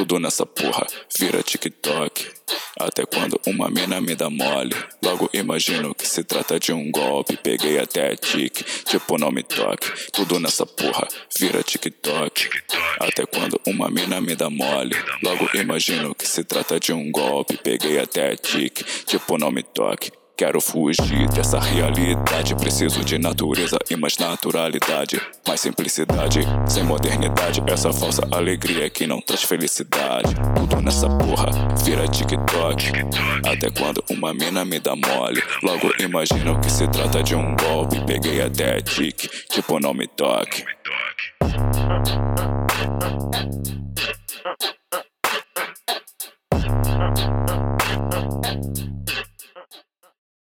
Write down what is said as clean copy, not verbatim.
Tudo nessa porra vira TikTok. Até quando uma mina me dá mole, logo imagino que se trata de um golpe. Peguei até tique, tipo não me toque. Tudo nessa porra vira TikTok. Até quando uma mina me dá mole, logo imagino que se trata de um golpe. Peguei até tique, tipo não me toque. Quero fugir dessa realidade. Preciso de natureza e mais naturalidade. Mais simplicidade, sem modernidade. Essa falsa alegria que não traz felicidade. Tudo nessa porra vira TikTok. Até quando uma mina me dá mole, logo imagino que se trata de um golpe. Peguei até tique, tipo não me toque.